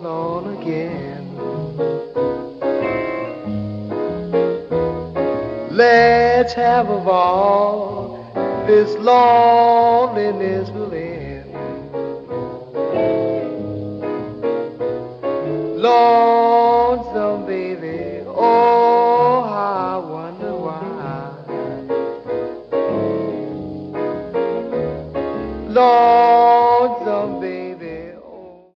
alone again. Let's have a ball, this loneliness will end. Lonesome baby, oh, how I wonder why. Lord,